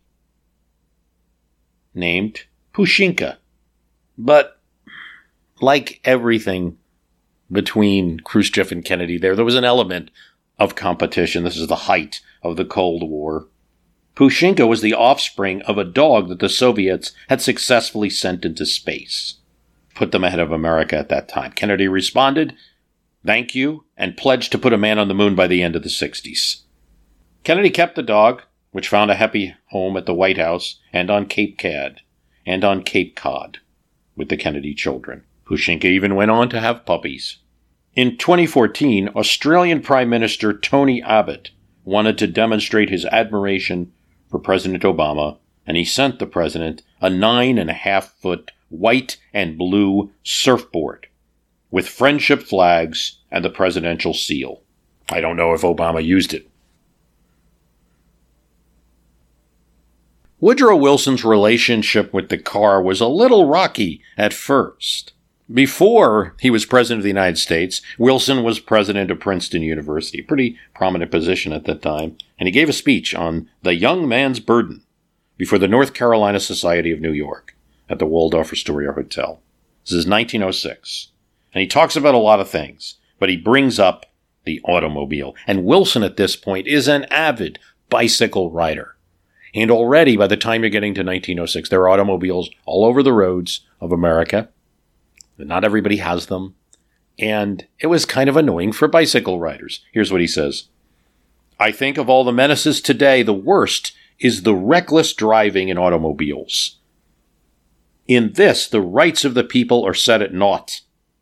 named Pushinka. But like everything between Khrushchev and Kennedy there, there was an element of competition. This is the height of the Cold War. Pushinka was the offspring of a dog that the Soviets had successfully sent into space. Put them ahead of America at that time. Kennedy responded, "Thank you," and pledged to put a man on the moon by the end of the sixties. Kennedy kept the dog, which found a happy home at the White House and on Cape Cod, and on Cape Cod with the Kennedy children. Pushinka even went on to have puppies. In twenty fourteen, Australian Prime Minister Tony Abbott wanted to demonstrate his admiration for President Obama, and he sent the president a nine and a half foot white and blue surfboard with friendship flags and the presidential seal. I don't know if Obama used it. Woodrow Wilson's relationship with the car was a little rocky at first. Before he was president of the United States, Wilson was president of Princeton University, a pretty prominent position at that time, and he gave a speech on the young man's burden before the North Carolina Society of New York at the Waldorf Astoria Hotel. This is nineteen oh six. And he talks about a lot of things, but he brings up the automobile. And Wilson at this point is an avid bicycle rider. And already by the time you're getting to nineteen oh six, there are automobiles all over the roads of America. Not everybody has them. And it was kind of annoying for bicycle riders. Here's what he says. "I think of all the menaces today, the worst is the reckless driving in automobiles. In this, the rights of the people are set at naught.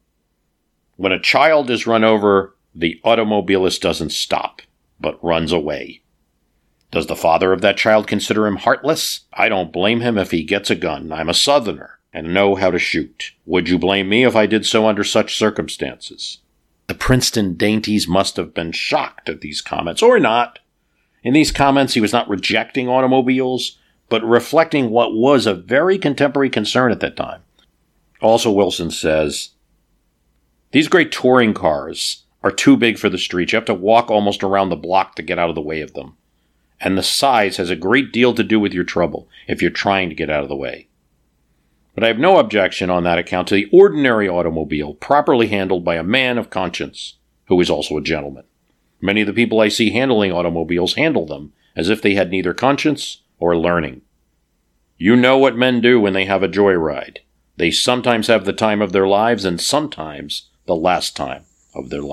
When a child is run over, the automobilist doesn't stop, but runs away. Does the father of that child consider him heartless? I don't blame him if he gets a gun. I'm a Southerner and know how to shoot. Would you blame me if I did so under such circumstances?" The Princeton dainties must have been shocked at these comments, or not. In these comments, he was not rejecting automobiles, but reflecting what was a very contemporary concern at that time. Also, Wilson says, "These great touring cars are too big for the streets. You have to walk almost around the block to get out of the way of them. And the size has a great deal to do with your trouble if you're trying to get out of the way. But I have no objection on that account to the ordinary automobile, properly handled by a man of conscience, who is also a gentleman. Many of the people I see handling automobiles handle them as if they had neither conscience or learning. You know what men do when they have a joyride. They sometimes have the time of their lives and sometimes the last time of their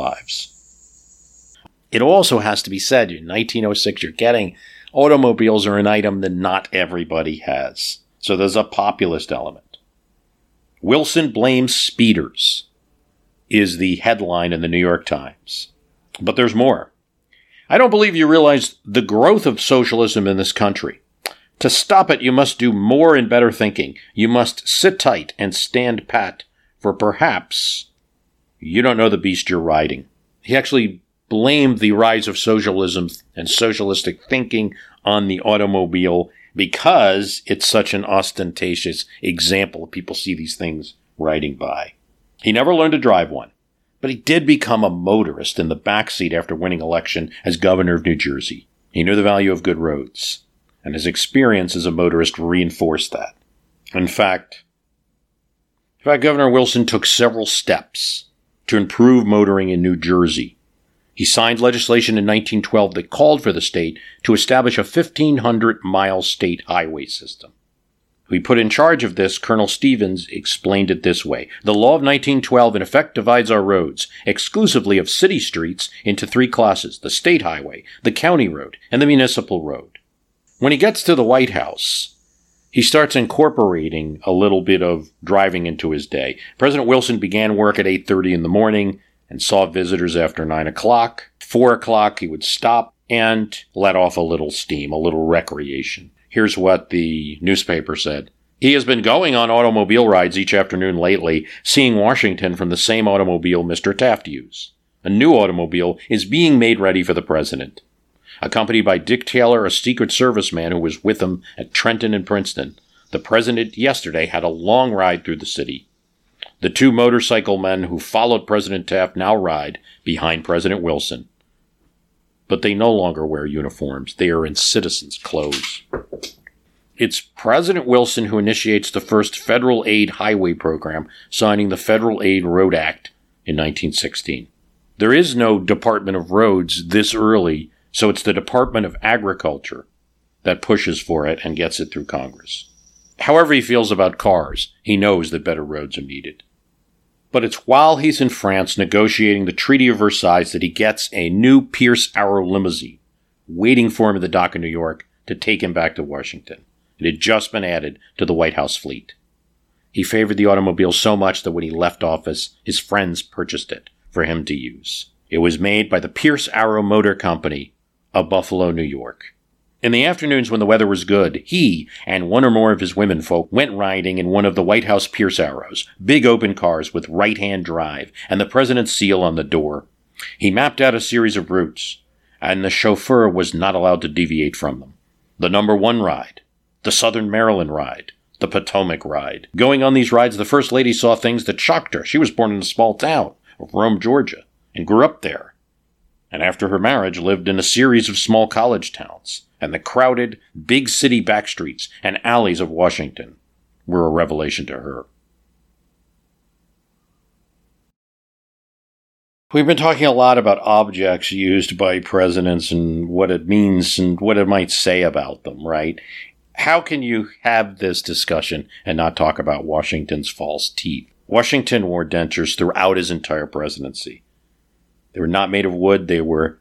lives." It also has to be said, in nineteen oh six, you're getting automobiles are an item that not everybody has. So there's a populist element. "Wilson blames speeders," is the headline in the New York Times. But there's more. "I don't believe you realize the growth of socialism in this country. To stop it, you must do more and better thinking. You must sit tight and stand pat, for perhaps you don't know the beast you're riding." He actually blamed the rise of socialism and socialistic thinking on the automobile because it's such an ostentatious example. People see these things riding by. He never learned to drive one, but he did become a motorist in the backseat after winning election as governor of New Jersey. He knew the value of good roads, and his experience as a motorist reinforced that. In fact, In fact, Governor Wilson took several steps to improve motoring in New Jersey. He signed legislation in nineteen twelve that called for the state to establish a fifteen hundred mile state highway system. We put in charge of this, Colonel Stevens explained it this way. The law of nineteen twelve in effect divides our roads, exclusively of city streets, into three classes, the state highway, the county road, and the municipal road. When he gets to the White House, he starts incorporating a little bit of driving into his day. President Wilson began work at eight thirty in the morning and saw visitors after nine o'clock. four o'clock, he would stop and let off a little steam, a little recreation. Here's what the newspaper said. He has been going on automobile rides each afternoon lately, seeing Washington from the same automobile Mister Taft used. A new automobile is being made ready for the president. Accompanied by Dick Taylor, a Secret Service man who was with him at Trenton and Princeton, the president yesterday had a long ride through the city. The two motorcycle men who followed President Taft now ride behind President Wilson. But they no longer wear uniforms. They are in citizens' clothes. It's President Wilson who initiates the first federal aid highway program, signing the Federal Aid Road Act in nineteen sixteen. There is no Department of Roads this early, so it's the Department of Agriculture that pushes for it and gets it through Congress. However he feels about cars, he knows that better roads are needed. But it's while he's in France negotiating the Treaty of Versailles that he gets a new Pierce Arrow limousine waiting for him at the dock of New York to take him back to Washington. It had just been added to the White House fleet. He favored the automobile so much that when he left office, his friends purchased it for him to use. It was made by the Pierce Arrow Motor Company of Buffalo, New York. In the afternoons when the weather was good, he and one or more of his womenfolk went riding in one of the White House Pierce Arrows, big open cars with right-hand drive and the president's seal on the door. He mapped out a series of routes, and the chauffeur was not allowed to deviate from them. The number one ride, the Southern Maryland ride, the Potomac ride. Going on these rides, the First Lady saw things that shocked her. She was born in a small town of Rome, Georgia, and grew up there. And after her marriage, lived in a series of small college towns. And the crowded, big city backstreets and alleys of Washington were a revelation to her. We've been talking a lot about objects used by presidents and what it means and what it might say about them, right? How can you have this discussion and not talk about Washington's false teeth? Washington wore dentures throughout his entire presidency. They were not made of wood. They were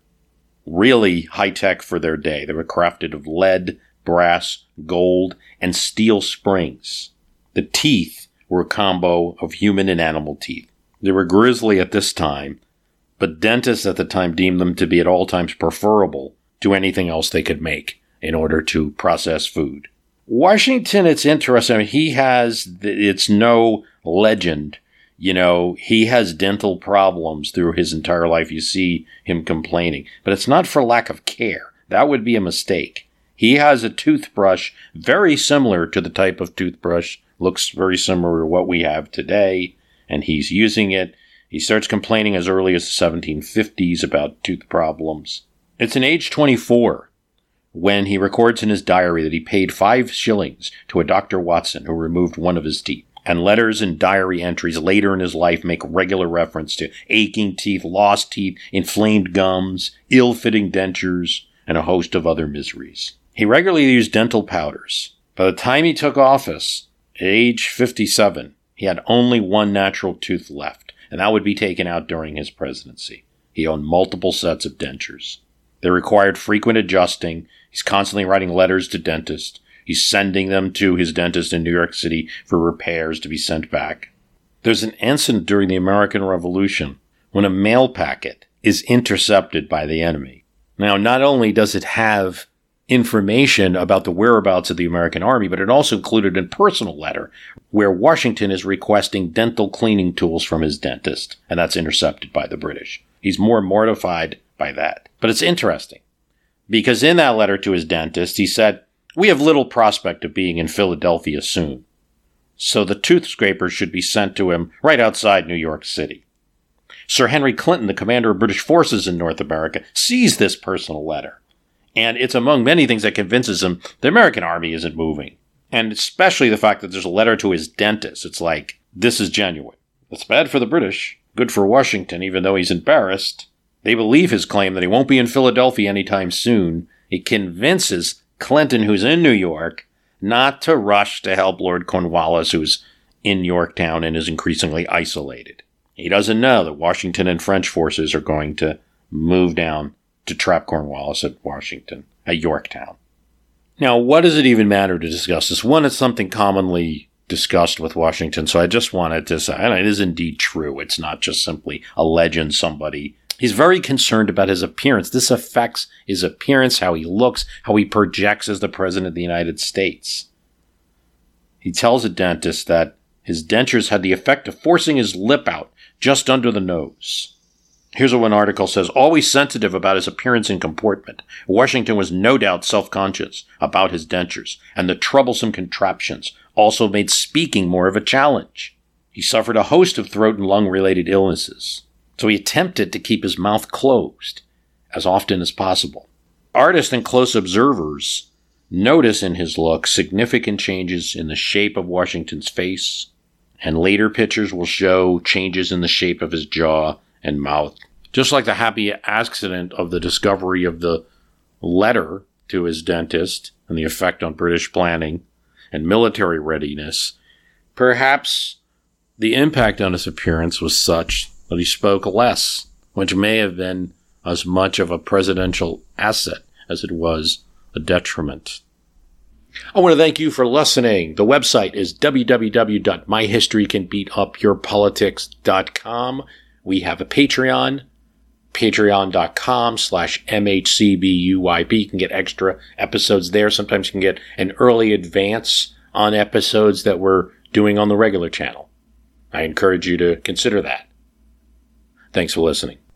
really high-tech for their day. They were crafted of lead, brass, gold, and steel springs. The teeth were a combo of human and animal teeth. They were grisly at this time, but dentists at the time deemed them to be at all times preferable to anything else they could make in order to process food. Washington, it's interesting. I mean, he has, it's no legend. You know, he has dental problems through his entire life. You see him complaining. But it's not for lack of care. That would be a mistake. He has a toothbrush very similar to the type of toothbrush, looks very similar to what we have today, and he's using it. He starts complaining as early as the seventeen fifties about tooth problems. It's in age twenty-four when he records in his diary that he paid five shillings to a Doctor Watson who removed one of his teeth. And letters and diary entries later in his life make regular reference to aching teeth, lost teeth, inflamed gums, ill-fitting dentures, and a host of other miseries. He regularly used dental powders. By the time he took office, at age fifty-seven, he had only one natural tooth left, and that would be taken out during his presidency. He owned multiple sets of dentures. They required frequent adjusting. He's constantly writing letters to dentists. He's sending them to his dentist in New York City for repairs to be sent back. There's an incident during the American Revolution when a mail packet is intercepted by the enemy. Now, not only does it have information about the whereabouts of the American army, but it also included a personal letter where Washington is requesting dental cleaning tools from his dentist, and that's intercepted by the British. He's more mortified by that. But it's interesting, because in that letter to his dentist, he said, "We have little prospect of being in Philadelphia soon, so the tooth scrapers should be sent to him right outside New York City." Sir Henry Clinton, the commander of British forces in North America, sees this personal letter, and it's among many things that convinces him the American army isn't moving, and especially the fact that there's a letter to his dentist. It's like, this is genuine. It's bad for the British, good for Washington, even though he's embarrassed. They believe his claim that he won't be in Philadelphia anytime soon. It convinces Clinton, who's in New York, not to rush to help Lord Cornwallis, who's in Yorktown and is increasingly isolated. He doesn't know that Washington and French forces are going to move down to trap Cornwallis at Washington, at Yorktown. Now, what does it even matter to discuss this? One, it's something commonly discussed with Washington, so I just wanted to say, and it is indeed true. It's not just simply a legend somebody. He's very concerned about his appearance. This affects his appearance, how he looks, how he projects as the President of the United States. He tells a dentist that his dentures had the effect of forcing his lip out just under the nose. Here's what one article says. Always sensitive about his appearance and comportment, Washington was no doubt self-conscious about his dentures, and the troublesome contraptions also made speaking more of a challenge. He suffered a host of throat and lung-related illnesses, so he attempted to keep his mouth closed as often as possible. Artists and close observers notice in his look significant changes in the shape of Washington's face, and later pictures will show changes in the shape of his jaw and mouth. Just like the happy accident of the discovery of the letter to his dentist and the effect on British planning and military readiness, perhaps the impact on his appearance was such that he spoke less, which may have been as much of a presidential asset as it was a detriment. I want to thank you for listening. The website is w w w dot my history can beat up your politics dot com. We have a Patreon, patreon.com slash mhcbuyp. You can get extra episodes there. Sometimes you can get an early advance on episodes that we're doing on the regular channel. I encourage you to consider that. Thanks for listening.